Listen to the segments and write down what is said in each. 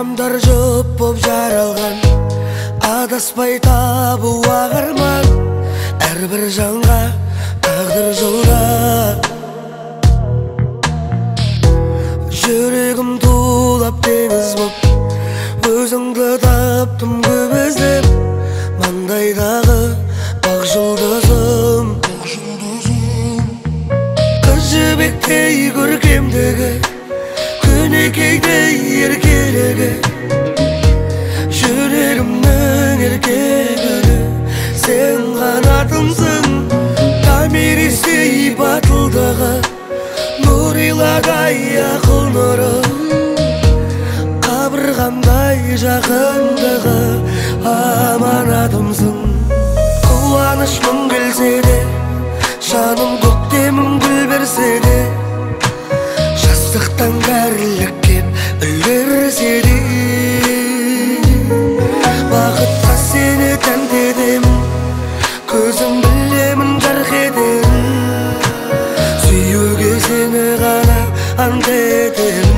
Адамдар жұп боп жаралған, адаспай табу ағарман. Әрбір жанға тағдыр жолда. Жүрегім тулап теңіз боп, өзіңді таптым көп іздеп. Маңдайдағы бақ жұлдызым, қыз жібектей көркемдігі, көнекейдей еркелігі. Жүрегімнің еркегүлі, сен қанатымсың. Томиристей батылдығы, нұрилардай ақыл нұры. Қабырғамдай жақындығы, аманатымсың. Қуаныш мың келсе де, жаным көктемім гүл берсе де, жастықтан кәрілік кеп үлгерсе де, бақытқа сені тәнті етемін, көзім білемін жарқ етер. Сүйуге сені ғана ант етемін.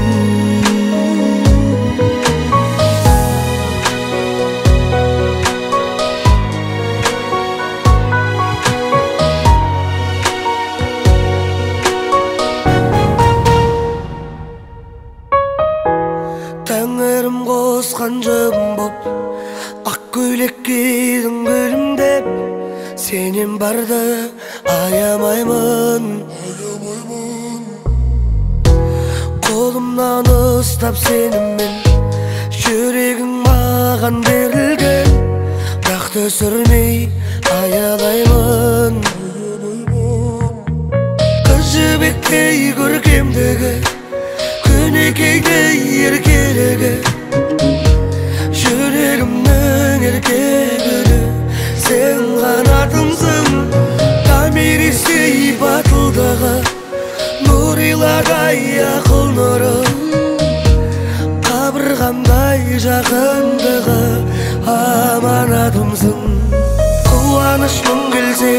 Тәңірім қосқан жыбым боп, ақ көйлек кидің гүлімдеп. Сенен барды аямаймын, қолымнан ұстап сеніммен, жүрегің маған берілген. Бірақ түсірмей аялаймын. Қыз жібектей көркемдігі, көнекейдей еркелігі. Жүрегімнің еркегүлі, сен қанатымсың. Томиристей батылдығы, нұрилардай ақыл нұры. Қабырғамдай жақындығы, аманатымсың. Қуаныш мың келсе